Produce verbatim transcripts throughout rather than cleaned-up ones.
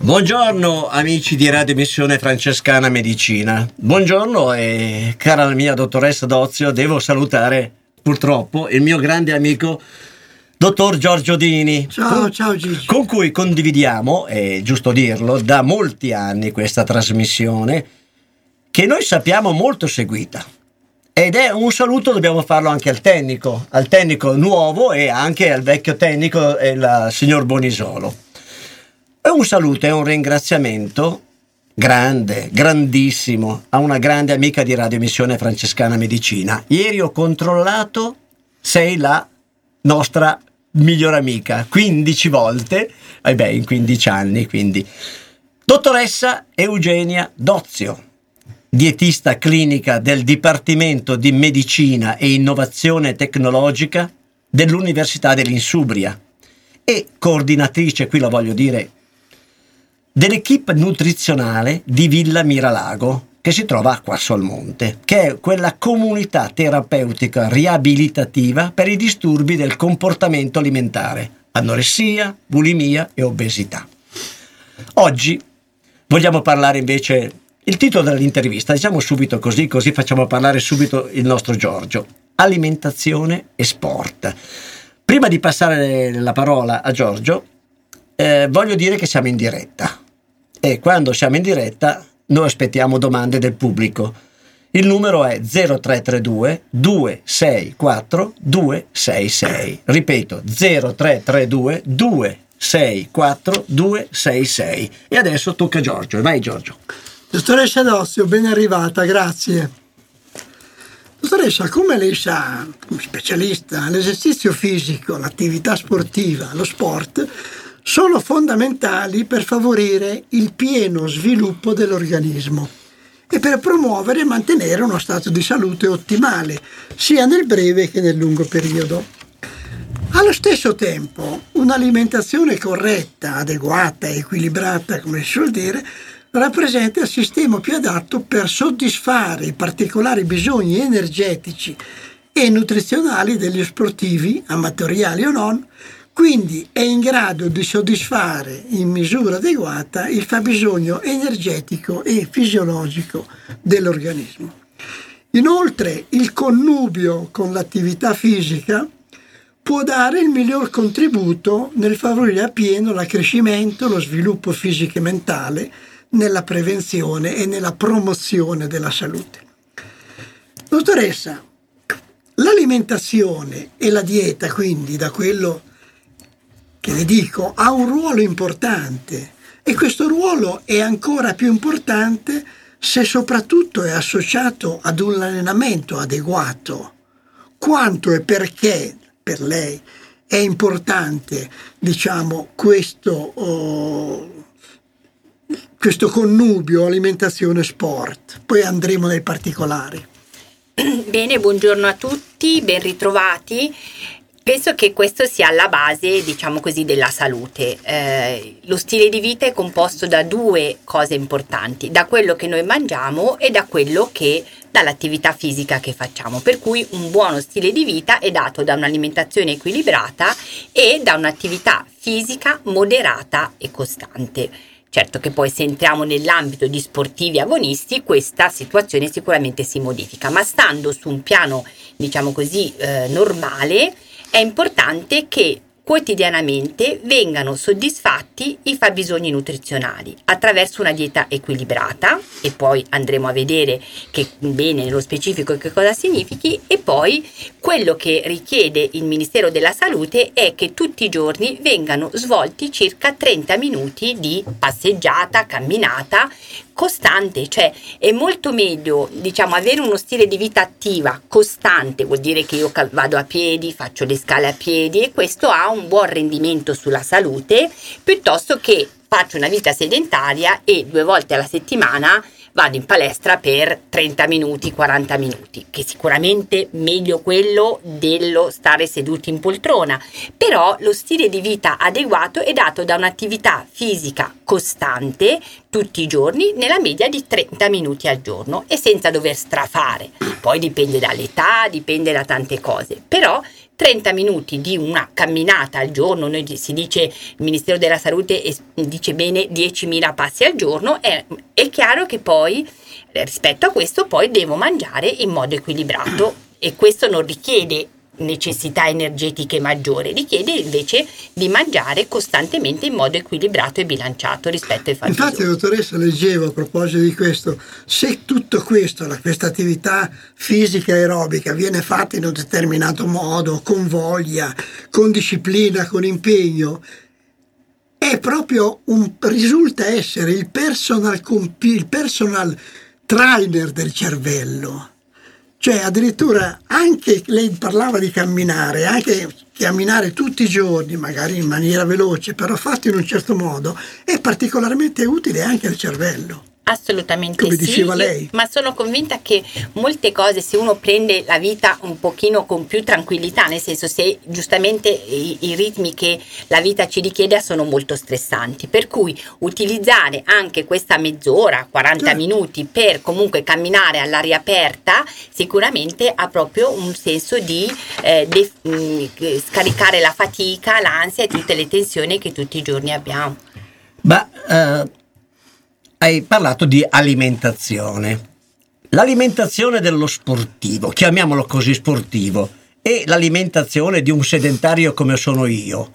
Buongiorno amici di Radio Missione Francescana Medicina, buongiorno e cara mia dottoressa Dozio, devo salutare purtroppo il mio grande amico dottor Giorgio Dini. Ciao, con, ciao Gigi. Con cui condividiamo, è giusto dirlo, da molti anni questa trasmissione che noi sappiamo molto seguita. Ed è un saluto, dobbiamo farlo anche al tecnico, al tecnico nuovo e anche al vecchio tecnico, il signor Bonisolo. È un saluto e un ringraziamento grande, grandissimo a una grande amica di Radio Missione Francescana Medicina. Ieri ho controllato, sei la nostra migliore amica, quindici volte, eh beh, in quindici anni, quindi. Dottoressa Eugenia Dozio, dietista clinica del Dipartimento di Medicina e Innovazione Tecnologica dell'Università dell'Insubria e coordinatrice, qui lo voglio dire, dell'equipe nutrizionale di Villa Miralago, che si trova a Quassolmonte, che è quella comunità terapeutica riabilitativa per i disturbi del comportamento alimentare, anoressia, bulimia e obesità. Oggi vogliamo parlare invece, il titolo dell'intervista, diciamo subito così, così facciamo parlare subito il nostro Giorgio: alimentazione e sport. Prima di passare la parola a Giorgio, eh, voglio dire che siamo in diretta. E quando siamo in diretta noi aspettiamo domande del pubblico. Il numero è zero tre tre due due sei quattro due sei sei. Ripeto, zero tre tre due due sei quattro due sei sei. E adesso tocca a Giorgio. Vai Giorgio. Dottoressa Dozio, ben arrivata, grazie. Dottoressa, come lei sa, come specialista, l'esercizio fisico, l'attività sportiva, lo sport sono fondamentali per favorire il pieno sviluppo dell'organismo e per promuovere e mantenere uno stato di salute ottimale, sia nel breve che nel lungo periodo. Allo stesso tempo, un'alimentazione corretta, adeguata e equilibrata, come si suol dire, rappresenta il sistema più adatto per soddisfare i particolari bisogni energetici e nutrizionali degli sportivi, amatoriali o non. Quindi è in grado di soddisfare in misura adeguata il fabbisogno energetico e fisiologico dell'organismo. Inoltre, il connubio con l'attività fisica può dare il miglior contributo nel favorire appieno l'accrescimento, lo sviluppo fisico e mentale, nella prevenzione e nella promozione della salute. Dottoressa, l'alimentazione e la dieta, quindi, da quello che le dico, ha un ruolo importante e questo ruolo è ancora più importante se soprattutto è associato ad un allenamento adeguato. Quanto e perché per lei è importante, diciamo, questo, oh, questo connubio alimentazione-sport? Poi andremo nei particolari. Bene, buongiorno a tutti, ben ritrovati. Penso che questo sia alla base, diciamo così, della salute. Eh, lo stile di vita è composto da due cose importanti, da quello che noi mangiamo e da quello che dall'attività fisica che facciamo. Per cui un buono stile di vita è dato da un'alimentazione equilibrata e da un'attività fisica moderata e costante. Certo che poi se entriamo nell'ambito di sportivi agonisti questa situazione sicuramente si modifica, ma stando su un piano, diciamo così, eh, normale, è importante che quotidianamente vengano soddisfatti i fabbisogni nutrizionali attraverso una dieta equilibrata, e poi andremo a vedere che bene nello specifico che cosa significhi. E poi quello che richiede il Ministero della Salute è che tutti i giorni vengano svolti circa trenta minuti di passeggiata, camminata costante, cioè è molto meglio, diciamo, avere uno stile di vita attiva, costante, vuol dire che io vado a piedi, faccio le scale a piedi e questo ha un buon rendimento sulla salute, piuttosto che faccio una vita sedentaria e due volte alla settimana vado in palestra per trenta minuti, quaranta minuti, che sicuramente meglio quello dello stare seduti in poltrona, però lo stile di vita adeguato è dato da un'attività fisica costante tutti i giorni nella media di trenta minuti al giorno e senza dover strafare. Poi dipende dall'età, dipende da tante cose, però trenta minuti di una camminata al giorno, noi si dice, il Ministero della Salute dice bene diecimila passi al giorno, è, è chiaro che poi rispetto a questo poi devo mangiare in modo equilibrato, e questo non richiede necessità energetiche maggiori, richiede invece di mangiare costantemente in modo equilibrato e bilanciato rispetto ai fabbisogni. Infatti, dottoressa, leggevo a proposito di questo, se tutto questo, questa attività fisica aerobica viene fatta in un determinato modo, con voglia, con disciplina, con impegno, è proprio un, risulta essere il personal, il personal trainer del cervello. Cioè addirittura anche, lei parlava di camminare, anche camminare tutti i giorni, magari in maniera veloce, però fatto in un certo modo, è particolarmente utile anche al cervello. Assolutamente come sì, diceva lei. Io, ma sono convinta che molte cose, se uno prende la vita un pochino con più tranquillità, nel senso, se giustamente i, i ritmi che la vita ci richiede sono molto stressanti, per cui utilizzare anche questa mezz'ora, quaranta certo. minuti per comunque camminare all'aria aperta sicuramente ha proprio un senso di eh, de, mh, scaricare la fatica, l'ansia e tutte le tensioni che tutti i giorni abbiamo. Ma uh... hai parlato di alimentazione. L'alimentazione dello sportivo, chiamiamolo così sportivo, e l'alimentazione di un sedentario come sono io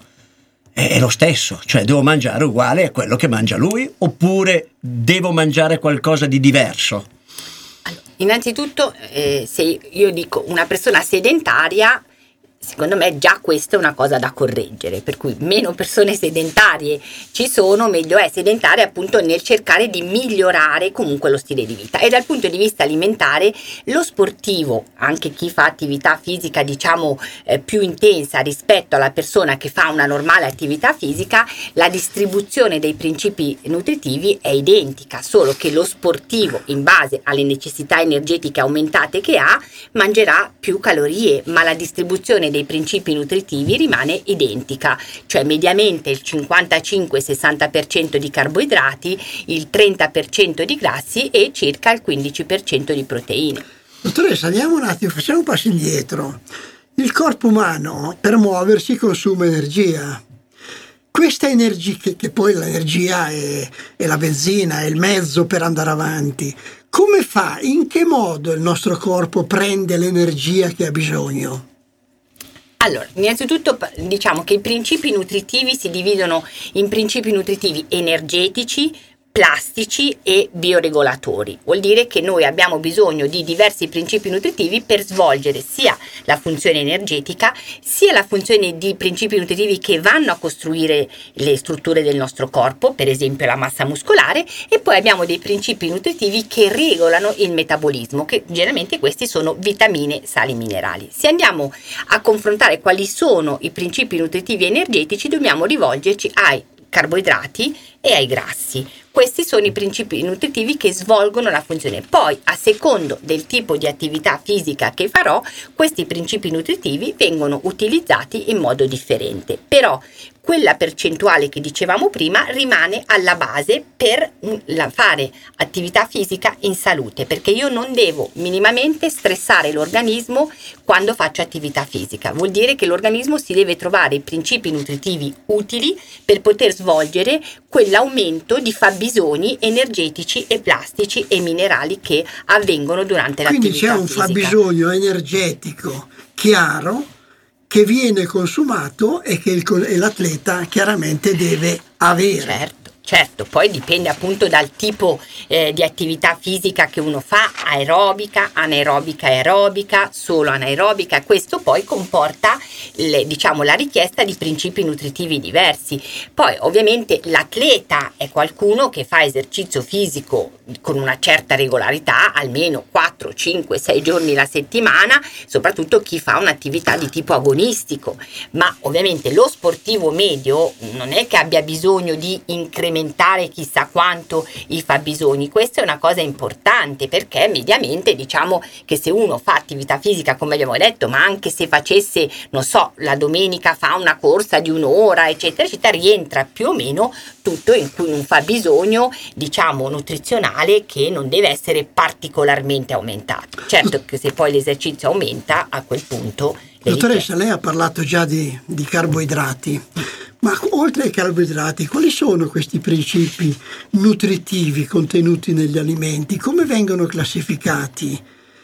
è lo stesso, cioè devo mangiare uguale a quello che mangia lui, oppure devo mangiare qualcosa di diverso? Allora, innanzitutto, eh, se io dico una persona sedentaria, secondo me già questa è una cosa da correggere, per cui meno persone sedentarie ci sono, meglio è. Sedentarie appunto nel cercare di migliorare comunque lo stile di vita. E dal punto di vista alimentare, lo sportivo, anche chi fa attività fisica diciamo eh, più intensa rispetto alla persona che fa una normale attività fisica, la distribuzione dei principi nutritivi è identica, solo che lo sportivo, in base alle necessità energetiche aumentate che ha, mangerà più calorie, ma la distribuzione dei principi nutritivi rimane identica, cioè mediamente il cinquantacinque sessanta per cento di carboidrati, il trenta per cento di grassi e circa il quindici per cento di proteine. Dottoressa, andiamo un attimo, facciamo un passo indietro. Il corpo umano per muoversi consuma energia. Questa energia, che, che poi l'energia è, è la benzina, è il mezzo per andare avanti, come fa, in che modo il nostro corpo prende l'energia che ha bisogno? Allora, innanzitutto diciamo che i principi nutritivi si dividono in principi nutritivi energetici, plastici e bioregolatori. Vuol dire che noi abbiamo bisogno di diversi principi nutritivi per svolgere sia la funzione energetica, sia la funzione di principi nutritivi che vanno a costruire le strutture del nostro corpo, per esempio la massa muscolare, e poi abbiamo dei principi nutritivi che regolano il metabolismo, che generalmente questi sono vitamine, sali, minerali. Se andiamo a confrontare quali sono i principi nutritivi energetici, dobbiamo rivolgerci ai carboidrati e ai grassi. Questi sono i principi nutritivi che svolgono la funzione. Poi, a secondo del tipo di attività fisica che farò, questi principi nutritivi vengono utilizzati in modo differente. Però quella percentuale che dicevamo prima rimane alla base per fare attività fisica in salute, perché io non devo minimamente stressare l'organismo quando faccio attività fisica. Vuol dire che l'organismo si deve trovare i principi nutritivi utili per poter svolgere quell'aumento di fabbisogni energetici e plastici e minerali che avvengono durante Quindi l'attività fisica. Quindi c'è un fisica. fabbisogno energetico chiaro che viene consumato e che il, e l'atleta chiaramente deve avere. Certo. Certo, poi dipende appunto dal tipo eh, di attività fisica che uno fa, aerobica, anaerobica, aerobica, solo anaerobica. Questo poi comporta le, diciamo, la richiesta di principi nutritivi diversi. Poi ovviamente l'atleta è qualcuno che fa esercizio fisico con una certa regolarità, almeno quattro, cinque, sei giorni la settimana, soprattutto chi fa un'attività di tipo agonistico. Ma ovviamente lo sportivo medio non è che abbia bisogno di incrementare chissà quanto i fabbisogni. Questa è una cosa importante, perché mediamente diciamo che se uno fa attività fisica, come abbiamo detto, ma anche se facesse, non so, la domenica fa una corsa di un'ora eccetera eccetera, rientra più o meno tutto in cui un fabbisogno diciamo nutrizionale che non deve essere particolarmente aumentato. Certo che se poi l'esercizio aumenta, a quel punto Dottoressa, lei ha parlato già di, di carboidrati, ma oltre ai carboidrati, quali sono questi principi nutritivi contenuti negli alimenti? Come vengono classificati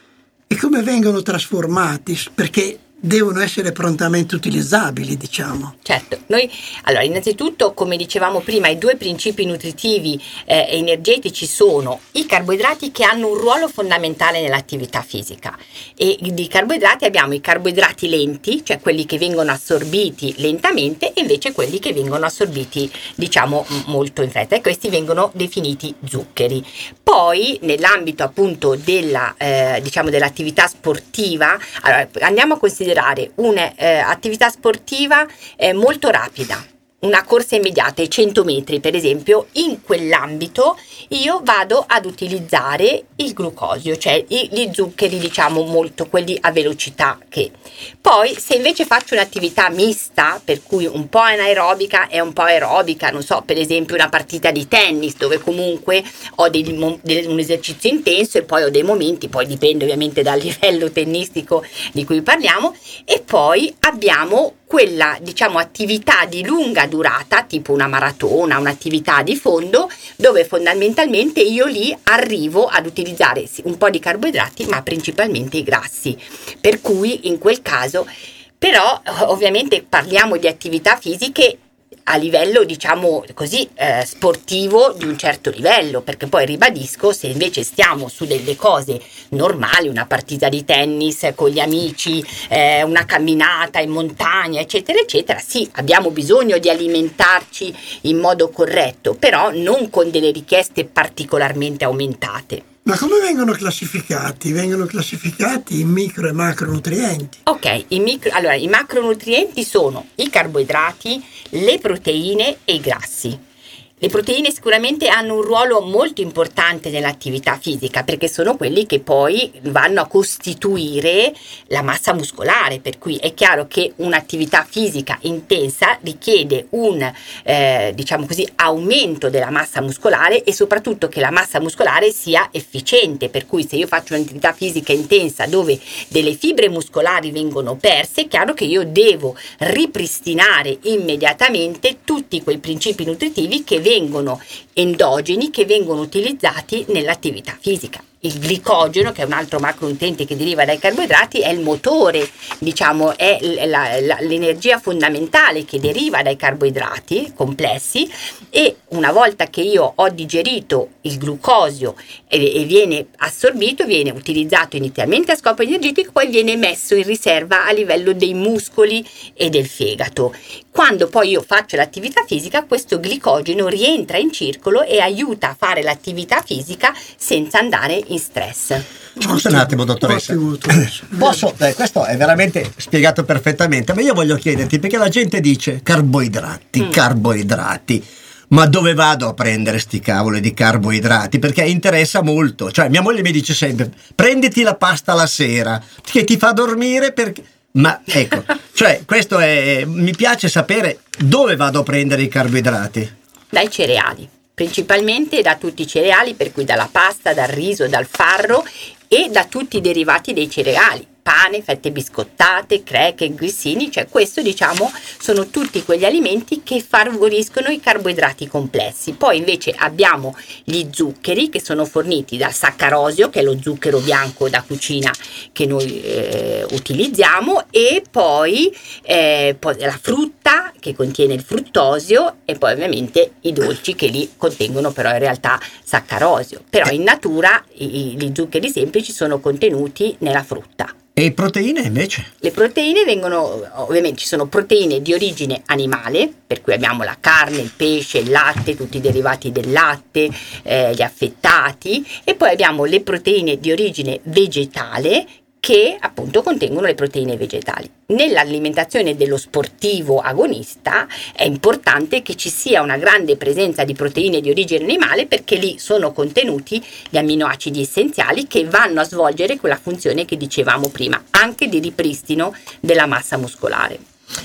e come vengono trasformati? Perché devono essere prontamente utilizzabili, diciamo. Certo, noi allora innanzitutto, come dicevamo prima, i due principi nutritivi eh, e energetici sono i carboidrati, che hanno un ruolo fondamentale nell'attività fisica, e di carboidrati abbiamo i carboidrati lenti, cioè quelli che vengono assorbiti lentamente, e invece quelli che vengono assorbiti diciamo molto in fretta, e questi vengono definiti zuccheri. Poi nell'ambito appunto della eh, diciamo dell'attività sportiva, allora andiamo a considerare un'attività eh, sportiva eh, molto rapida, una corsa immediata, i cento metri per esempio. In quell'ambito io vado ad utilizzare il glucosio, cioè i, gli zuccheri diciamo molto, quelli a velocità. Che poi se invece faccio un'attività mista, per cui un po' anaerobica e un po' aerobica, non so, per esempio una partita di tennis dove comunque ho dei, dei, un esercizio intenso e poi ho dei momenti, poi dipende ovviamente dal livello tennistico di cui parliamo, e poi abbiamo quella diciamo attività di lunga durata, tipo una maratona, un'attività di fondo, dove fondamentalmente io lì arrivo ad utilizzare un po' di carboidrati, ma principalmente i grassi. Per cui in quel caso, però ovviamente parliamo di attività fisiche a livello diciamo così eh, sportivo di un certo livello, perché poi ribadisco, se invece stiamo su delle cose normali, una partita di tennis con gli amici, eh, una camminata in montagna eccetera eccetera, sì, abbiamo bisogno di alimentarci in modo corretto, però non con delle richieste particolarmente aumentate. Ma come vengono classificati? Vengono classificati in micro e macronutrienti. Ok, i micro, allora i macronutrienti sono i carboidrati, le proteine e i grassi. Le proteine sicuramente hanno un ruolo molto importante nell'attività fisica, perché sono quelli che poi vanno a costituire la massa muscolare, per cui è chiaro che un'attività fisica intensa richiede un eh, diciamo così aumento della massa muscolare, e soprattutto che la massa muscolare sia efficiente, per cui se io faccio un'attività fisica intensa dove delle fibre muscolari vengono perse, è chiaro che io devo ripristinare immediatamente tutti quei principi nutritivi che vengono endogeni, che vengono utilizzati nell'attività fisica. Il glicogeno, che è un altro macronutriente che deriva dai carboidrati, è il motore, diciamo, è la, la, l'energia fondamentale che deriva dai carboidrati complessi, e una volta che io ho digerito il glucosio e, e viene assorbito, viene utilizzato inizialmente a scopo energetico, poi viene messo in riserva a livello dei muscoli e del fegato. Quando poi io faccio l'attività fisica, questo glicogeno rientra in circolo e aiuta a fare l'attività fisica senza andare in stress. Scusa un attimo, dottoressa. Ottimo, dottoressa. Posso, eh, questo è veramente spiegato perfettamente, ma io voglio chiederti, perché la gente dice carboidrati, mm. carboidrati, ma dove vado a prendere sti cavoli di carboidrati? Perché interessa molto. Cioè mia moglie mi dice sempre, prenditi la pasta la sera, che ti fa dormire, perché... Ma ecco, cioè questo è, mi piace sapere dove vado a prendere i carboidrati. Dai cereali, principalmente da tutti i cereali, per cui dalla pasta, dal riso, dal farro e da tutti i derivati dei cereali. Pane, fette biscottate, cracker, grissini, cioè questo diciamo sono tutti quegli alimenti che favoriscono i carboidrati complessi. Poi invece abbiamo gli zuccheri, che sono forniti dal saccarosio, che è lo zucchero bianco da cucina che noi eh, utilizziamo, e poi, eh, poi la frutta, che contiene il fruttosio, e poi ovviamente i dolci, che lì contengono però in realtà saccarosio. Però in natura i, gli zuccheri semplici sono contenuti nella frutta. E proteine invece? Le proteine vengono, ovviamente ci sono proteine di origine animale, per cui abbiamo la carne, il pesce, il latte, tutti i derivati del latte, eh, gli affettati, e poi abbiamo le proteine di origine vegetale, che appunto contengono le proteine vegetali. Nell'alimentazione dello sportivo agonista è importante che ci sia una grande presenza di proteine di origine animale, perché lì sono contenuti gli amminoacidi essenziali che vanno a svolgere quella funzione che dicevamo prima, anche di ripristino della massa muscolare.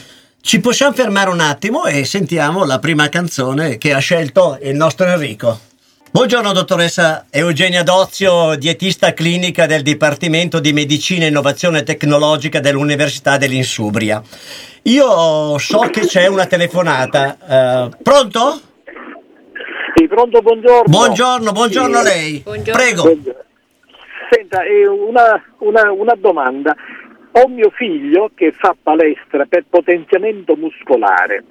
Ci possiamo fermare un attimo e sentiamo la prima canzone che ha scelto il nostro Enrico. Buongiorno dottoressa Eugenia Dozio, dietista clinica del Dipartimento di Medicina e Innovazione Tecnologica dell'Università dell'Insubria. Io so che c'è una telefonata. Uh, pronto? Sì, pronto, buongiorno. Buongiorno, buongiorno a lei. Buongiorno. Prego. Buongiorno. Senta, eh, una, una, una domanda. Ho mio figlio che fa palestra per potenziamento muscolare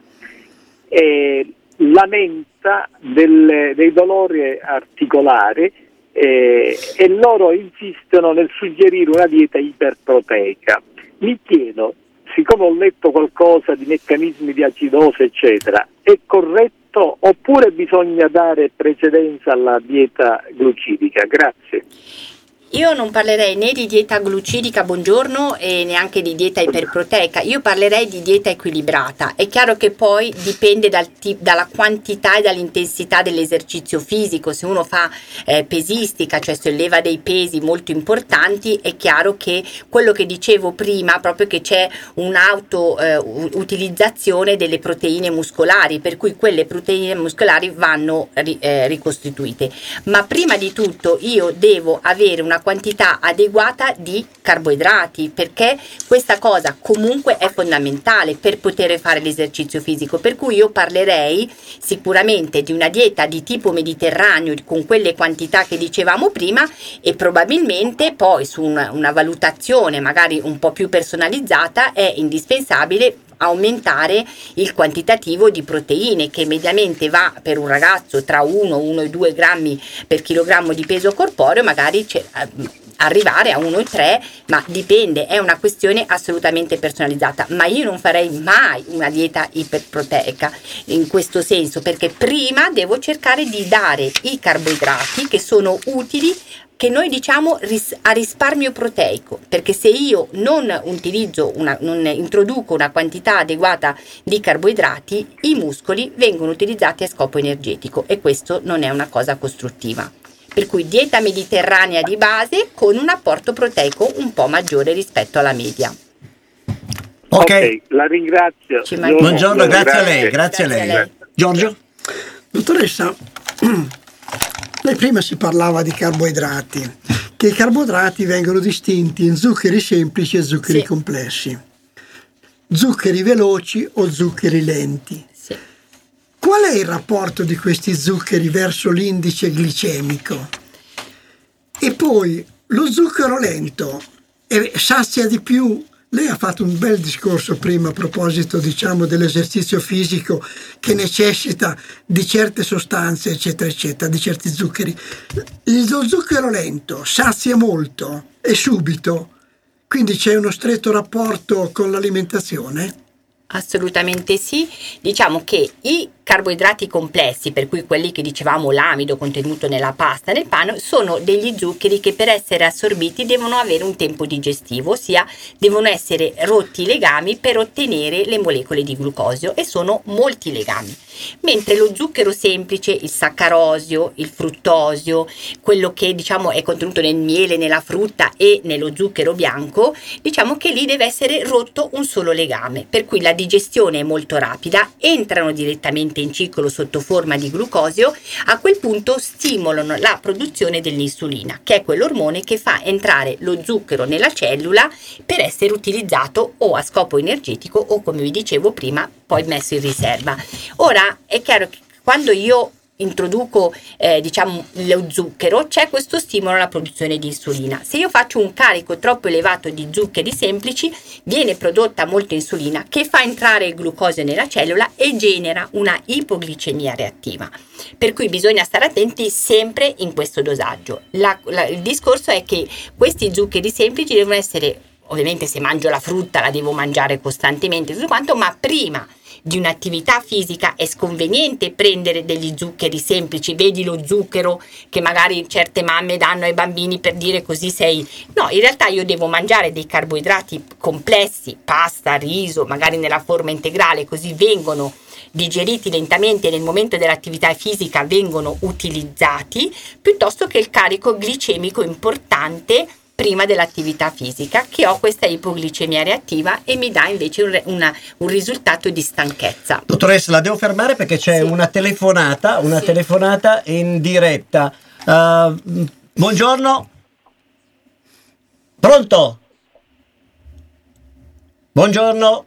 e lamenta delle, dei dolori articolari eh, e loro insistono nel suggerire una dieta iperproteica. Mi chiedo, siccome ho letto qualcosa di meccanismi di acidosi eccetera, è corretto oppure bisogna dare precedenza alla dieta glucidica? Grazie. Io non parlerei né di dieta glucidica, buongiorno, e neanche di dieta iperproteica. Io parlerei di dieta equilibrata. È chiaro che poi dipende dal tip, dalla quantità e dall'intensità dell'esercizio fisico. Se uno fa eh, pesistica, cioè solleva dei pesi molto importanti, è chiaro che quello che dicevo prima, proprio che c'è un'auto-utilizzazione eh, delle proteine muscolari, per cui quelle proteine muscolari vanno ri, eh, ricostituite. Ma prima di tutto io devo avere una quantità adeguata di carboidrati, perché questa cosa comunque è fondamentale per poter fare l'esercizio fisico, per cui io parlerei sicuramente di una dieta di tipo mediterraneo con quelle quantità che dicevamo prima e probabilmente poi su una, una valutazione magari un po' più personalizzata è indispensabile aumentare il quantitativo di proteine, che mediamente va per un ragazzo tra uno, uno e due grammi per chilogrammo di peso corporeo, magari c'è, arrivare a uno e tre, ma dipende, è una questione assolutamente personalizzata. Ma io non farei mai una dieta iperproteica in questo senso, perché prima devo cercare di dare i carboidrati che sono utili, che noi diciamo ris- a risparmio proteico, perché se io non utilizzo una, non introduco una quantità adeguata di carboidrati, i muscoli vengono utilizzati a scopo energetico e questo non è una cosa costruttiva. Per cui dieta mediterranea di base con un apporto proteico un po' maggiore rispetto alla media. Ok, okay, la ringrazio. Ci buongiorno, buongiorno, grazie, grazie a lei, Grazie grazie, a lei. a lei. Giorgio? Dottoressa, lei prima si parlava di carboidrati, che i carboidrati vengono distinti in zuccheri semplici e zuccheri sì. complessi, zuccheri veloci o zuccheri lenti. Sì. Qual è il rapporto di questi zuccheri verso l'indice glicemico? E poi lo zucchero lento eh, sazia di più? Lei ha fatto un bel discorso prima a proposito, diciamo, dell'esercizio fisico che necessita di certe sostanze, eccetera, eccetera, di certi zuccheri. Lo zucchero lento sazia molto e subito, quindi c'è uno stretto rapporto con l'alimentazione? Assolutamente sì, diciamo che i carboidrati complessi, per cui quelli che dicevamo l'amido contenuto nella pasta, nel pane, sono degli zuccheri che per essere assorbiti devono avere un tempo digestivo, ossia devono essere rotti i legami per ottenere le molecole di glucosio, e sono molti legami. Mentre lo zucchero semplice, il saccarosio, il fruttosio, quello che diciamo è contenuto nel miele, nella frutta e nello zucchero bianco, diciamo che lì deve essere rotto un solo legame, per cui la digestione è molto rapida, entrano direttamente in ciclo sotto forma di glucosio, a quel punto stimolano la produzione dell'insulina, che è quell'ormone che fa entrare lo zucchero nella cellula per essere utilizzato o a scopo energetico o, come vi dicevo prima, poi messo in riserva. Ora è chiaro che quando io introduco eh, diciamo lo zucchero, c'è questo stimolo alla produzione di insulina. Se io faccio un carico troppo elevato di zuccheri semplici, viene prodotta molta insulina che fa entrare il glucosio nella cellula e genera una ipoglicemia reattiva, per cui bisogna stare attenti sempre in questo dosaggio. La, la, il discorso è che questi zuccheri semplici devono essere, ovviamente se mangio la frutta la devo mangiare costantemente, tutto quanto, ma prima di un'attività fisica è sconveniente prendere degli zuccheri semplici. Vedi lo zucchero che magari certe mamme danno ai bambini per dire così sei... No, in realtà io devo mangiare dei carboidrati complessi, pasta, riso, magari nella forma integrale, così vengono digeriti lentamente e nel momento dell'attività fisica vengono utilizzati, piuttosto che il carico glicemico importante prima dell'attività fisica, che ho questa ipoglicemia reattiva e mi dà invece un, una, un risultato di stanchezza. Dottoressa, la devo fermare perché c'è Sì. una telefonata, una Sì. telefonata in diretta. Uh, buongiorno. Pronto? Buongiorno.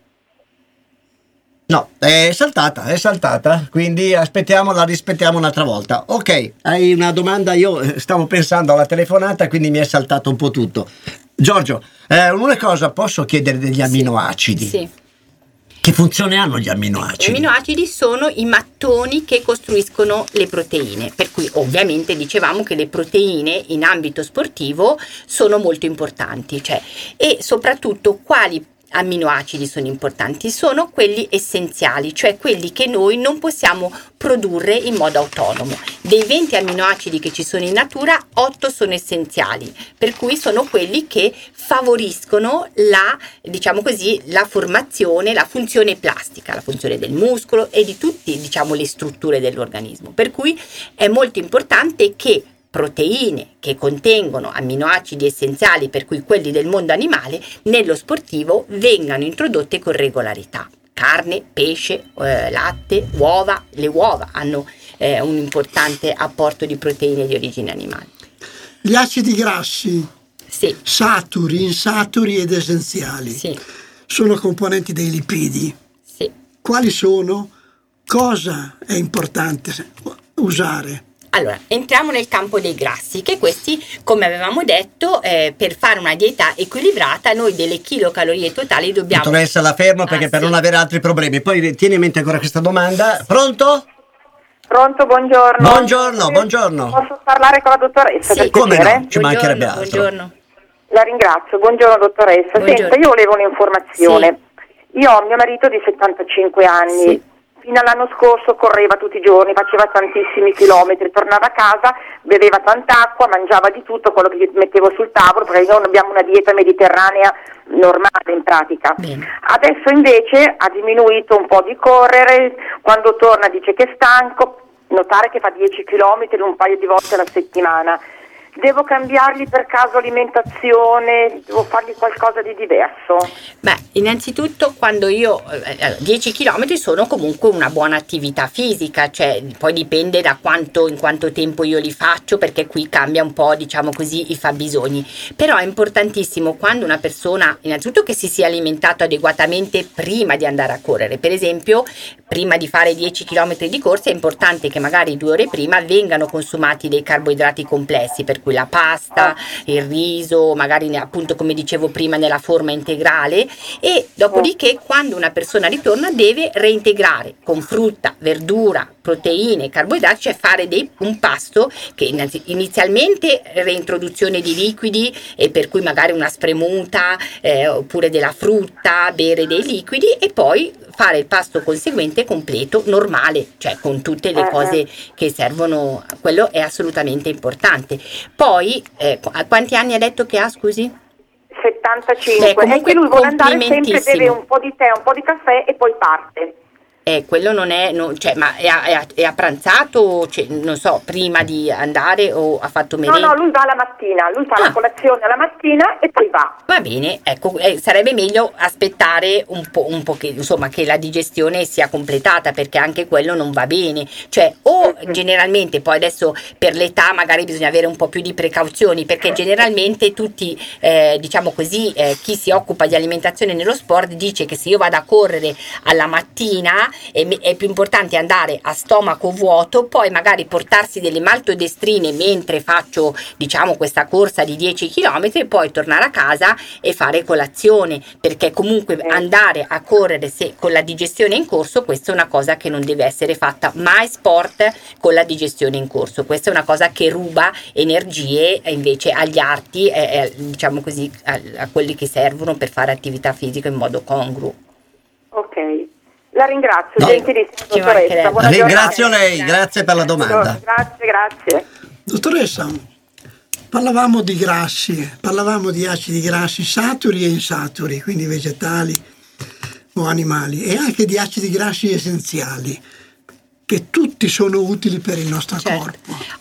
No, è saltata, è saltata, quindi aspettiamo, la rispettiamo un'altra volta. Ok, hai una domanda? Io stavo pensando alla telefonata, quindi mi è saltato un po' tutto. Giorgio, eh, una cosa, posso chiedere degli amminoacidi? Sì. Che funzione hanno gli Gli amminoacidi? amminoacidi sono i mattoni che costruiscono le proteine, per cui ovviamente dicevamo che le proteine in ambito sportivo sono molto importanti, cioè, e soprattutto quali amminoacidi sono importanti? Sono quelli essenziali, cioè quelli che noi non possiamo produrre in modo autonomo. Dei venti amminoacidi che ci sono in natura, otto sono essenziali, per cui sono quelli che favoriscono la, diciamo così, la formazione, la funzione plastica, la funzione del muscolo e di tutte, diciamo, le strutture dell'organismo. Per cui è molto importante che proteine che contengono amminoacidi essenziali, per cui quelli del mondo animale, nello sportivo vengano introdotte con regolarità. Carne, pesce, eh, latte, uova. Le uova hanno eh, un importante apporto di proteine di origine animale. Gli acidi grassi, Sì, saturi, insaturi ed essenziali, sì, sono componenti dei lipidi. sì. Quali sono? Cosa è importante usare? Allora, entriamo nel campo dei grassi, che questi, come avevamo detto, eh, per fare una dieta equilibrata, noi delle chilocalorie totali dobbiamo... Dottoressa, la fermo perché Ah, per sì. non avere altri problemi. Poi tieni in mente ancora questa domanda. Pronto? Pronto, buongiorno. Buongiorno, buongiorno. Posso parlare con la dottoressa? Sì. per Come piacere? no? Ci mancherebbe altro. Buongiorno. La ringrazio, buongiorno dottoressa. Buongiorno. Senta, io volevo un'informazione. Io ho mio marito di settantacinque anni. Sì. Fino all'anno scorso correva tutti i giorni, faceva tantissimi chilometri, tornava a casa, beveva tanta acqua, mangiava di tutto quello che gli mettevo sul tavolo, perché noi abbiamo una dieta mediterranea normale in pratica. Bene. Adesso invece ha diminuito un po' di correre, quando torna dice che è stanco, notare che fa dieci chilometri un paio di volte alla settimana. Devo cambiargli per caso alimentazione? Devo fargli qualcosa di diverso? Beh, innanzitutto quando io eh, dieci chilometri sono comunque una buona attività fisica, cioè poi dipende da quanto, in quanto tempo io li faccio, perché qui cambia un po', diciamo così, i fabbisogni. Però è importantissimo quando una persona, innanzitutto, che si sia alimentato adeguatamente prima di andare a correre. Per esempio, prima di fare dieci chilometri di corsa è importante che magari due ore prima vengano consumati dei carboidrati complessi, per cui la pasta, il riso, magari appunto come dicevo prima nella forma integrale, e dopodiché quando una persona ritorna deve reintegrare con frutta, verdura, proteine, carboidrati, cioè fare dei, un pasto che inizialmente reintroduzione di liquidi, e per cui magari una spremuta eh, oppure della frutta, bere dei liquidi, e poi fare il pasto conseguente completo, normale, cioè con tutte le cose che servono. Quello è assolutamente importante. Poi, eh, a quanti anni ha detto che ha, scusi? settantacinque. Beh, comunque e lui vuole andare sempre, complimentissimo. beve un po' di tè, un po' di caffè e poi parte. Eh, quello non è, non, cioè, ma è, è, è a pranzato, cioè, non so, prima di andare, o ha fatto No, merenda? no, lui va la mattina, lui fa Ah. la colazione alla mattina e poi va. Va bene, ecco, eh, sarebbe meglio aspettare un po', un po' che, insomma, che la digestione sia completata, perché anche quello non va bene. Cioè, o generalmente, poi adesso per l'età magari bisogna avere un po' più di precauzioni, perché generalmente tutti, eh, diciamo così, eh, chi si occupa di alimentazione nello sport dice che se io vado a correre alla mattina è, è più importante andare a stomaco vuoto, poi magari portarsi delle maltodestrine mentre faccio, diciamo, questa corsa di dieci chilometri, e poi tornare a casa e fare colazione, perché comunque andare a correre se con la digestione in corso, questa è una cosa che non deve essere fatta mai, sport con la digestione in corso. Questa è una cosa che ruba energie invece agli arti, eh, eh, diciamo così, a, a quelli che servono per fare attività fisica in modo congruo. Ok, la ringrazio, No. gentilissima Ci dottoressa. mancherebbe. Buona Ringrazio giornata. lei, grazie per la domanda. Grazie, grazie. Dottoressa, parlavamo di grassi, parlavamo di acidi grassi saturi e insaturi, quindi vegetali o animali, e anche di acidi grassi essenziali, che tutti sono utili per il nostro Certo. corpo.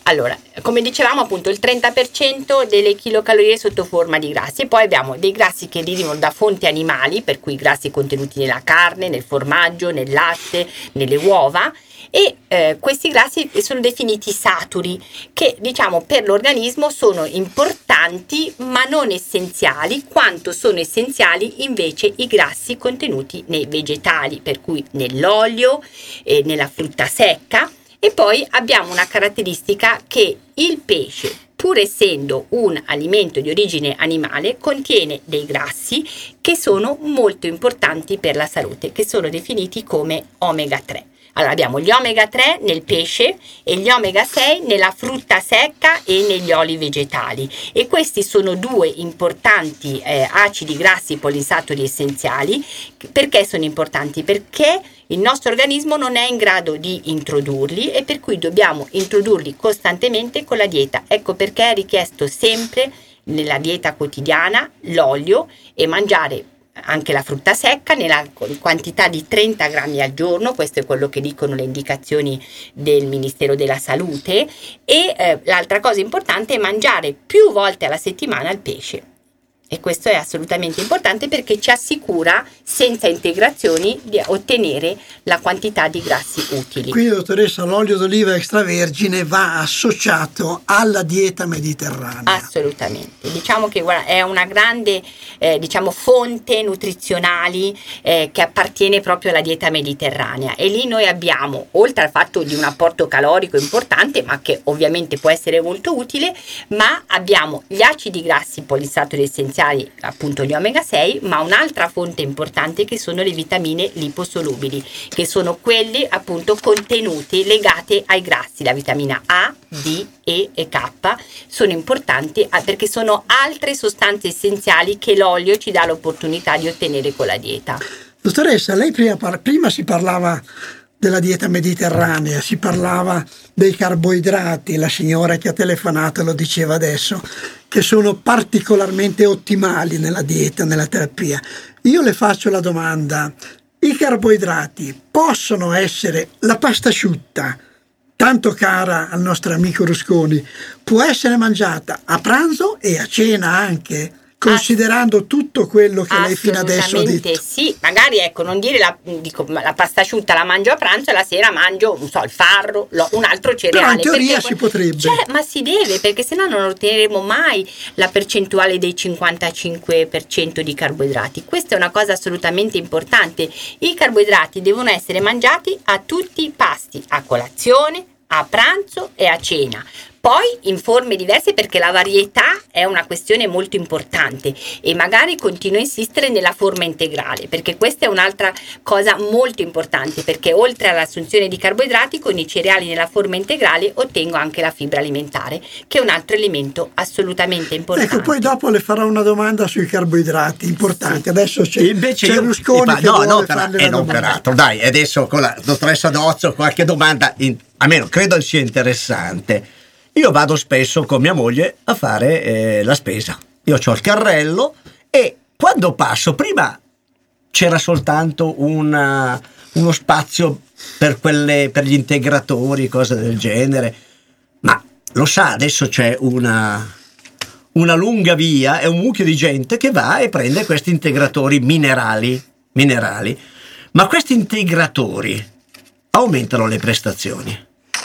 Allora, come dicevamo appunto, il trenta per cento delle kilocalorie sotto forma di grassi, e poi abbiamo dei grassi che derivano da fonti animali, per cui i grassi contenuti nella carne, nel formaggio, nel latte, nelle uova, e eh, questi grassi sono definiti saturi, che diciamo per l'organismo sono importanti ma non essenziali, quanto sono essenziali invece i grassi contenuti nei vegetali, per cui nell'olio e nella frutta secca. E poi abbiamo una caratteristica che il pesce, pur essendo un alimento di origine animale, contiene dei grassi che sono molto importanti per la salute, che sono definiti come omega tre. Allora abbiamo gli omega tre nel pesce e gli omega sei nella frutta secca e negli oli vegetali, e questi sono due importanti eh, acidi grassi polinsaturi essenziali. Perché sono importanti? Perché il nostro organismo non è in grado di introdurli e per cui dobbiamo introdurli costantemente con la dieta. Ecco perché è richiesto sempre nella dieta quotidiana l'olio e mangiare anche la frutta secca nella quantità di trenta grammi al giorno. Questo è quello che dicono le indicazioni del Ministero della Salute. E eh, l'altra cosa importante è mangiare più volte alla settimana il pesce. E questo è assolutamente importante perché ci assicura, senza integrazioni, di ottenere la quantità di grassi utili. Quindi, dottoressa, l'olio d'oliva extravergine va associato alla dieta mediterranea. Assolutamente. Diciamo che guarda, è una grande eh, diciamo, fonte nutrizionali eh, che appartiene proprio alla dieta mediterranea. E lì noi abbiamo, oltre al fatto di un apporto calorico importante, ma che ovviamente può essere molto utile, ma abbiamo gli acidi grassi polinsaturi essenziali, appunto gli omega sei, ma un'altra fonte importante che sono le vitamine liposolubili, che sono quelle appunto contenute legate ai grassi. La vitamina A, D, E e K sono importanti perché sono altre sostanze essenziali che l'olio ci dà l'opportunità di ottenere con la dieta. Dottoressa, lei prima, prima si parlava della dieta mediterranea, si parlava dei carboidrati, la signora che ha telefonato lo diceva adesso, che sono particolarmente ottimali nella dieta, nella terapia. Io le faccio la domanda: i carboidrati possono essere, la pasta asciutta, tanto cara al nostro amico Rusconi, può essere mangiata a pranzo e a cena anche? Considerando tutto quello che lei fino adesso ha detto. Sì, magari ecco, non dire la, dico, la pasta asciutta la mangio a pranzo e la sera mangio, non so, il farro, lo, un altro cereale. Però in teoria perché, si potrebbe. Cioè, ma si deve, perché sennò non otteneremo mai la percentuale dei cinquantacinque per cento di carboidrati. Questa è una cosa assolutamente importante. I carboidrati devono essere mangiati a tutti i pasti, a colazione, a pranzo e a cena. Poi in forme diverse, perché la varietà è una questione molto importante, e magari continuo a insistere nella forma integrale, perché questa è un'altra cosa molto importante, perché oltre all'assunzione di carboidrati con i cereali nella forma integrale ottengo anche la fibra alimentare, che è un altro elemento assolutamente importante. Ecco, poi dopo le farò una domanda sui carboidrati importanti. Sì. Adesso c'è, Invece c'è io, Rusconi fa, che no, vuole no, farle per, una non domanda. peraltro, dai, adesso con la dottoressa Dozzo qualche domanda, in, almeno credo sia interessante. Io vado spesso con mia moglie a fare eh, la spesa. Io ho il carrello e quando passo, prima c'era soltanto una, uno spazio per, quelle, per gli integratori, cose del genere, ma lo sa, adesso c'è una, una lunga via e un mucchio di gente che va e prende questi integratori minerali, minerali. Ma questi integratori aumentano le prestazioni.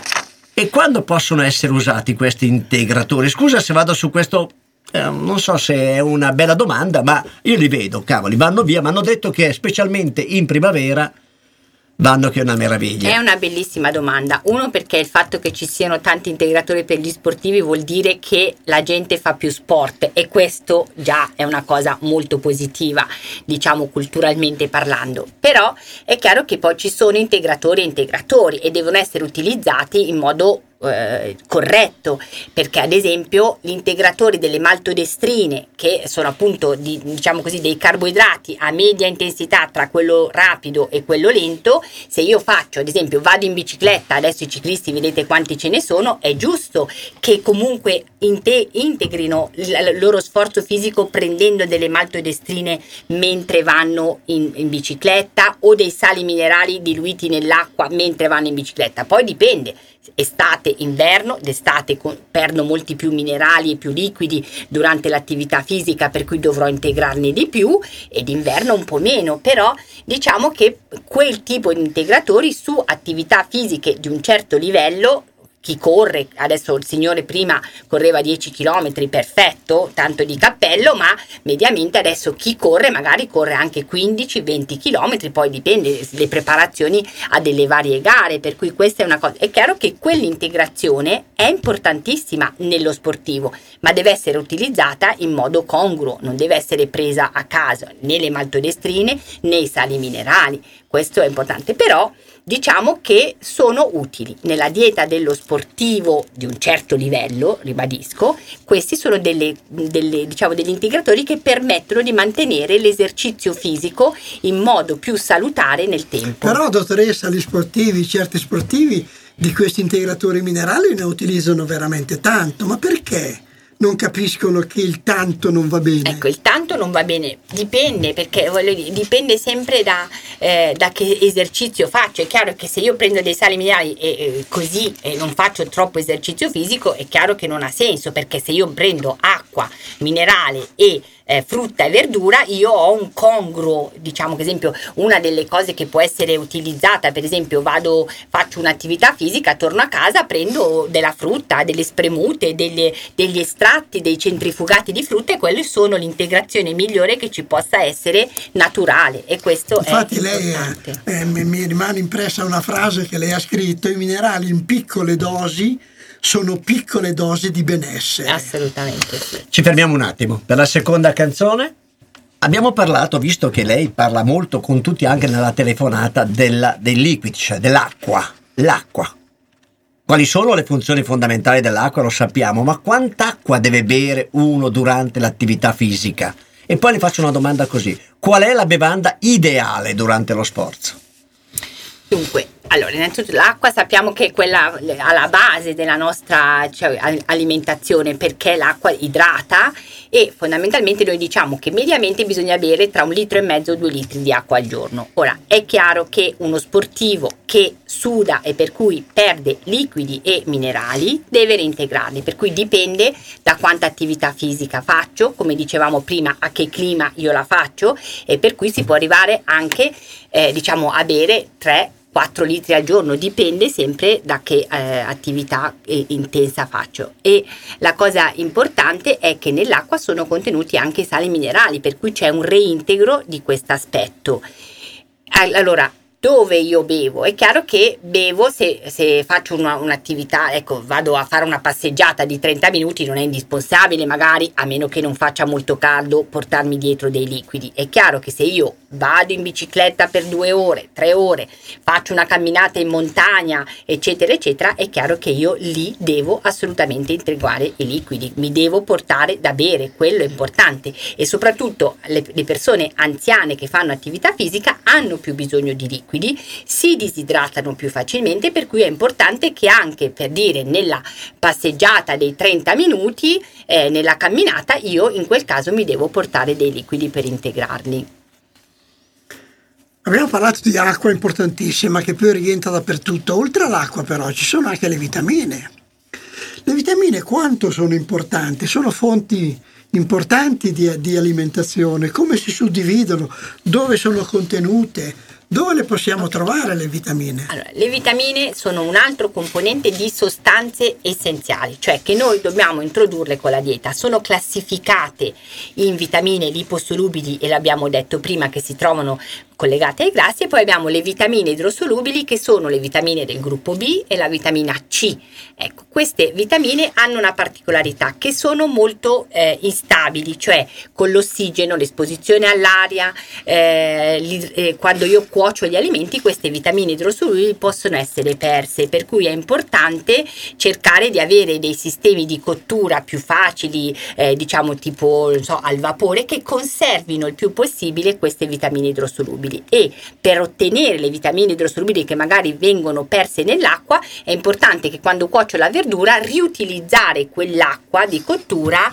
E quando possono essere usati questi integratori? Scusa se vado su questo, eh, non so se è una bella domanda, ma io li vedo, cavoli, vanno via, mi hanno detto che specialmente in primavera vanno, che è una meraviglia. È una bellissima domanda. Uno, perché il fatto che ci siano tanti integratori per gli sportivi vuol dire che la gente fa più sport, e questo già è una cosa molto positiva, diciamo culturalmente parlando. Però è chiaro che poi ci sono integratori e integratori e devono essere utilizzati in modo eh, corretto, perché ad esempio gli integratori delle maltodestrine, che sono appunto di, diciamo così, dei carboidrati a media intensità tra quello rapido e quello lento, se io faccio, ad esempio, vado in bicicletta, adesso i ciclisti vedete quanti ce ne sono, è giusto che comunque inte- integrino il loro sforzo fisico prendendo delle maltodestrine mentre vanno in, in bicicletta, o dei sali minerali diluiti nell'acqua mentre vanno in bicicletta. Poi dipende, estate, inverno. D'estate con, perdo molti più minerali e più liquidi durante l'attività fisica, per cui dovrò integrarne di più, e d'inverno un po' meno, però diciamo che quel tipo di integratori su attività fisiche di un certo livello, chi corre, adesso il signore prima correva dieci chilometri, perfetto, tanto di cappello, ma mediamente adesso chi corre magari corre anche quindici venti chilometri, poi dipende le preparazioni a delle varie gare, per cui questa è una cosa. È chiaro che quell'integrazione è importantissima nello sportivo, ma deve essere utilizzata in modo congruo, non deve essere presa a caso né le maltodestrine né i sali minerali, questo è importante. Però diciamo che sono utili nella dieta dello sportivo di un certo livello, ribadisco. Questi sono delle, delle, diciamo, degli integratori che permettono di mantenere l'esercizio fisico in modo più salutare nel tempo. Però, dottoressa, gli sportivi, certi sportivi di questi integratori minerali ne utilizzano veramente tanto, ma perché? Non capiscono che il tanto non va bene. Ecco, il tanto non va bene, dipende, perché voglio dire, dipende sempre da, eh, da che esercizio faccio. È chiaro che se io prendo dei sali minerali e, e così e non faccio troppo esercizio fisico, è chiaro che non ha senso, perché se io prendo acqua, minerale e Eh, frutta e verdura, io ho un congruo, diciamo che esempio una delle cose che può essere utilizzata, per esempio vado, faccio un'attività fisica, torno a casa, prendo della frutta, delle spremute, delle, degli estratti, dei centrifugati di frutta, e quelle sono l'integrazione migliore che ci possa essere naturale, e questo infatti è lei importante. È, eh, mi rimane impressa una frase che lei ha scritto: i minerali in piccole dosi sono piccole dosi di benessere. Assolutamente sì. Ci fermiamo un attimo per la seconda canzone. Abbiamo parlato, visto che lei parla molto con tutti anche nella telefonata, della, dei liquidi, cioè dell'acqua. L'acqua. Quali sono le funzioni fondamentali dell'acqua lo sappiamo, ma quant'acqua deve bere uno durante l'attività fisica? E poi le faccio una domanda così: qual è la bevanda ideale durante lo sforzo? Dunque, allora, innanzitutto l'acqua sappiamo che è quella alla base della nostra, cioè, alimentazione, perché l'acqua idrata, e fondamentalmente noi diciamo che mediamente bisogna bere tra un litro e mezzo e due litri di acqua al giorno. Ora, è chiaro che uno sportivo che suda e per cui perde liquidi e minerali deve reintegrarli, per cui dipende da quanta attività fisica faccio, come dicevamo prima, a che clima io la faccio, e per cui si può arrivare anche eh, diciamo a bere tre quattro litri al giorno, dipende sempre da che eh, attività eh, intensa faccio. E la cosa importante è che nell'acqua sono contenuti anche i sali minerali, per cui c'è un reintegro di questo aspetto. Allora, dove io bevo? È chiaro che bevo se, se faccio una, un'attività, ecco, vado a fare una passeggiata di trenta minuti, non è indispensabile magari, a meno che non faccia molto caldo, portarmi dietro dei liquidi. È chiaro che se io vado in bicicletta per due ore, tre ore, faccio una camminata in montagna, eccetera, eccetera, è chiaro che io lì devo assolutamente integrare i liquidi, mi devo portare da bere, quello è importante. E soprattutto le, le persone anziane che fanno attività fisica hanno più bisogno di liquidi, si disidratano più facilmente, per cui è importante che anche, per dire, nella passeggiata dei trenta minuti, eh, nella camminata, io in quel caso mi devo portare dei liquidi per integrarli. Abbiamo parlato di acqua importantissima che poi rientra dappertutto. Oltre all'acqua però ci sono anche le vitamine. Le vitamine quanto sono importanti? Sono fonti importanti di, di alimentazione. Come si suddividono? Dove sono contenute? Dove le possiamo trovare le vitamine? Allora, le vitamine sono un altro componente di sostanze essenziali, cioè che noi dobbiamo introdurle con la dieta. Sono classificate in vitamine liposolubili, e l'abbiamo detto prima, che si trovano collegate ai grassi, e poi abbiamo le vitamine idrosolubili, che sono le vitamine del gruppo B e la vitamina C. Ecco, queste vitamine hanno una particolarità, che sono molto eh, instabili, cioè con l'ossigeno, l'esposizione all'aria, eh, li, eh, quando io cuocio gli alimenti, queste vitamine idrosolubili possono essere perse, per cui è importante cercare di avere dei sistemi di cottura più facili, eh, diciamo tipo, non so, al vapore, che conservino il più possibile queste vitamine idrosolubili. E per ottenere le vitamine idrosolubili che magari vengono perse nell'acqua, è importante che quando cuocio la verdura riutilizzare quell'acqua di cottura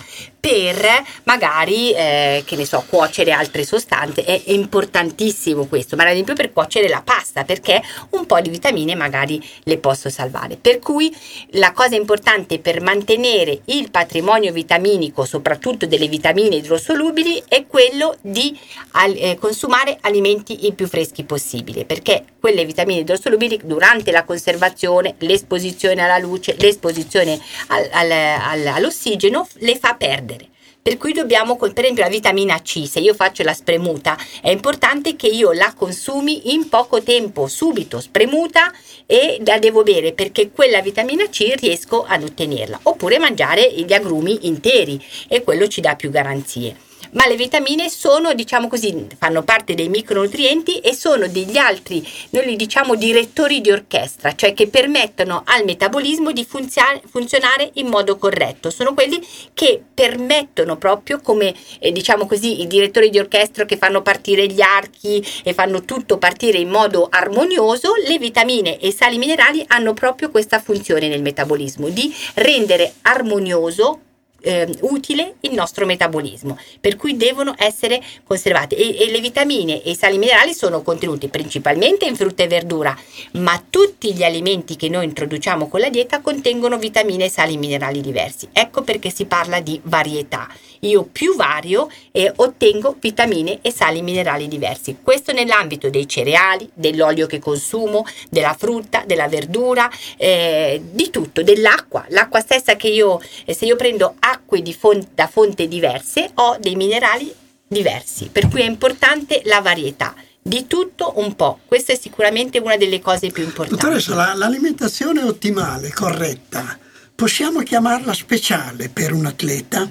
per magari eh, che ne so, cuocere altre sostanze. È importantissimo questo, ma ad esempio per cuocere la pasta, perché un po' di vitamine magari le posso salvare. Per cui la cosa importante per mantenere il patrimonio vitaminico, soprattutto delle vitamine idrosolubili, è quello di eh, consumare alimenti il più freschi possibile, perché quelle vitamine idrosolubili durante la conservazione, l'esposizione alla luce, l'esposizione al, al, al, all'ossigeno le fa perdere. Per cui dobbiamo, per esempio la vitamina C, se io faccio la spremuta, è importante che io la consumi in poco tempo, subito, spremuta, e la devo bere, perché quella vitamina C riesco ad ottenerla. Oppure mangiare gli agrumi interi, e quello ci dà più garanzie. Ma le vitamine sono, diciamo così, fanno parte dei micronutrienti e sono degli altri, noi li diciamo direttori di orchestra, cioè che permettono al metabolismo di funzia- funzionare in modo corretto. Sono quelli che permettono proprio, come eh, diciamo così, i direttori di orchestra che fanno partire gli archi e fanno tutto partire in modo armonioso. Le vitamine e i sali minerali hanno proprio questa funzione nel metabolismo, di rendere armonioso, Eh, utile il nostro metabolismo, per cui devono essere conservate. E, e le vitamine e i sali minerali sono contenuti principalmente in frutta e verdura, ma tutti gli alimenti che noi introduciamo con la dieta contengono vitamine e sali minerali diversi. Ecco perché si parla di varietà. Io più vario e ottengo vitamine e sali minerali diversi. Questo nell'ambito dei cereali, dell'olio che consumo, della frutta, della verdura, eh, di tutto, dell'acqua. L'acqua stessa che io, eh, se io prendo acque di fonte, da fonti diverse, ho dei minerali diversi, per cui è importante la varietà. Di tutto un po', questa è sicuramente una delle cose più importanti. Dottoressa, la, l'alimentazione ottimale, corretta, possiamo chiamarla speciale per un atleta?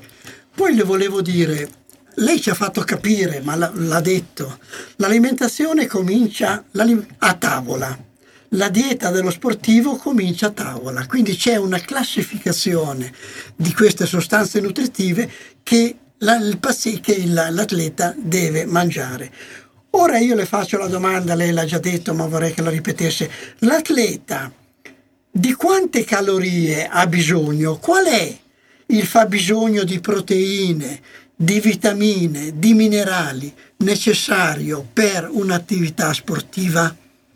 Poi le volevo dire, lei ci ha fatto capire, ma l'ha, l'ha detto, l'alimentazione comincia a tavola, la dieta dello sportivo comincia a tavola, quindi c'è una classificazione di queste sostanze nutritive che, la, il passi, che il, l'atleta deve mangiare. Ora io le faccio la domanda, lei l'ha già detto, ma vorrei che la ripetesse. L'atleta di quante calorie ha bisogno? Qual è il fabbisogno di proteine, di vitamine, di minerali necessario per un'attività sportiva?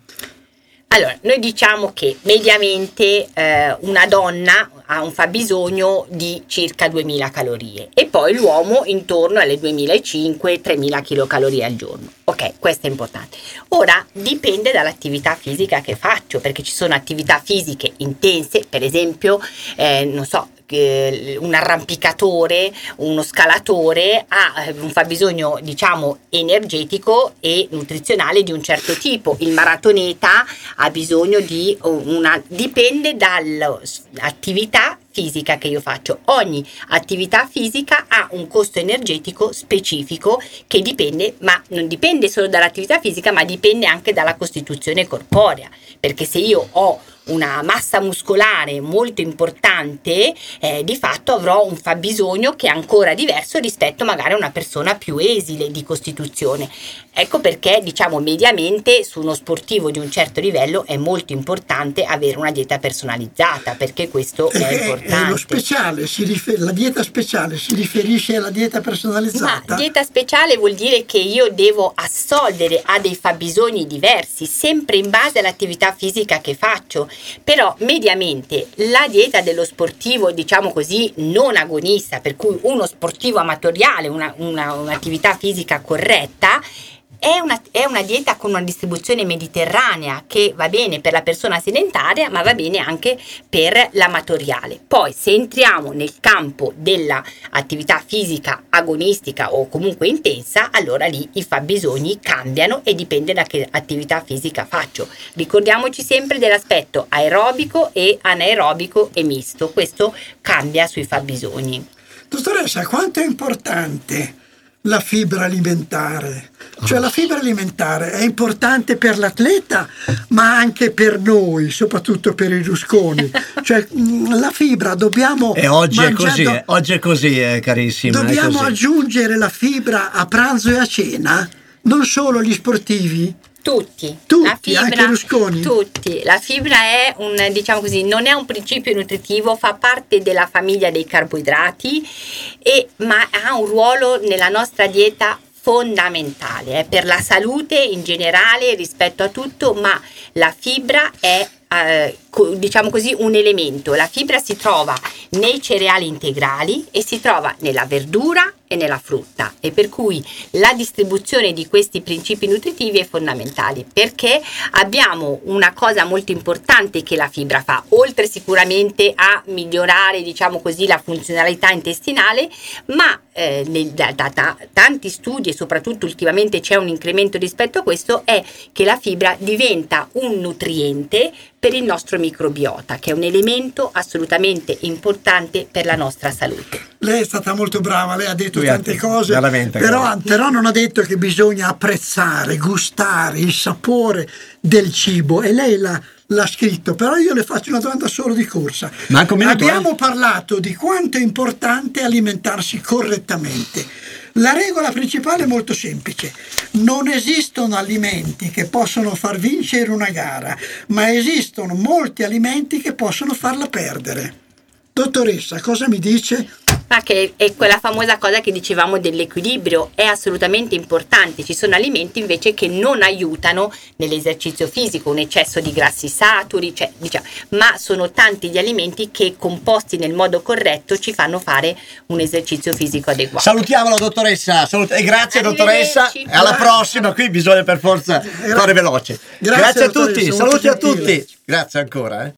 Allora, noi diciamo che mediamente eh, una donna ha un fabbisogno di circa duemila calorie e poi l'uomo intorno alle duemilacinquecento tremila chilocalorie al giorno. Ok, questo è importante. Ora dipende dall'attività fisica che faccio, perché ci sono attività fisiche intense, per esempio, eh, non so, un arrampicatore, uno scalatore ha un fabbisogno, diciamo, energetico e nutrizionale di un certo tipo. Il maratoneta ha bisogno di una, dipende dall'attività fisica che io faccio. Ogni attività fisica ha un costo energetico specifico che dipende, ma non dipende solo dall'attività fisica, ma dipende anche dalla costituzione corporea, perché se io ho una massa muscolare molto importante, eh, di fatto avrò un fabbisogno che è ancora diverso rispetto magari a una persona più esile di costituzione. Ecco perché, diciamo, mediamente su uno sportivo di un certo livello è molto importante avere una dieta personalizzata, perché questo è, è importante. E lo speciale, si rifer- la dieta speciale si riferisce alla dieta personalizzata? Ma dieta speciale vuol dire che io devo assolvere a dei fabbisogni diversi, sempre in base all'attività fisica che faccio. Però mediamente la dieta dello sportivo, diciamo così, non agonista, per cui uno sportivo amatoriale, una, una, un'attività fisica corretta, È una, è una dieta con una distribuzione mediterranea che va bene per la persona sedentaria, ma va bene anche per l'amatoriale. Poi se entriamo nel campo dell'attività fisica agonistica o comunque intensa, allora lì i fabbisogni cambiano e dipende da che attività fisica faccio. Ricordiamoci sempre dell'aspetto aerobico e anaerobico e misto, questo cambia sui fabbisogni. Dottoressa, quanto è importante la fibra alimentare? Cioè la fibra alimentare è importante per l'atleta, ma anche per noi, soprattutto per i rusconi. Cioè la fibra dobbiamo e oggi mangiando, è così, eh, oggi è così, eh, carissimo. Dobbiamo così. aggiungere la fibra a pranzo e a cena, non solo gli sportivi. Tutti, Tutti, la fibra, anche Rusconi? Tutti. La fibra è un, diciamo così, non è un principio nutritivo, fa parte della famiglia dei carboidrati, e, ma ha un ruolo nella nostra dieta fondamentale eh, per la salute in generale rispetto a tutto, ma la fibra è eh, co- diciamo così un elemento. La fibra si trova nei cereali integrali e si trova nella verdura e nella frutta, e per cui la distribuzione di questi principi nutritivi è fondamentale, perché abbiamo una cosa molto importante che la fibra fa, oltre sicuramente a migliorare, diciamo così, la funzionalità intestinale, ma eh, nel, da, da, da tanti studi, e soprattutto ultimamente c'è un incremento rispetto a questo, è che la fibra diventa un nutriente per il nostro microbiota, che è un elemento assolutamente importante per la nostra salute. Lei è stata molto brava, lei ha detto Lui tante ha- cose, veramente, però, grazie. però non ha detto che bisogna apprezzare, gustare il sapore del cibo, e lei l'ha, l'ha scritto. Però io le faccio una domanda solo di corsa. Manca un minuto, Abbiamo eh? parlato di quanto è importante alimentarsi correttamente. La regola principale è molto semplice: non esistono alimenti che possono far vincere una gara, ma esistono molti alimenti che possono farla perdere. Dottoressa, cosa mi dice? Ma che è quella famosa cosa che dicevamo dell'equilibrio, è assolutamente importante. Ci sono alimenti invece che non aiutano nell'esercizio fisico, un eccesso di grassi saturi, cioè, diciamo, ma sono tanti gli alimenti che, composti nel modo corretto, ci fanno fare un esercizio fisico adeguato. Salutiamola, dottoressa. Salut- e grazie, Arrivederci. dottoressa. E alla prossima. Qui bisogna per forza fare veloce. Grazie, Grazie a tutti. dottoressa, molto Saluti a gentile. tutti. Grazie ancora. Eh.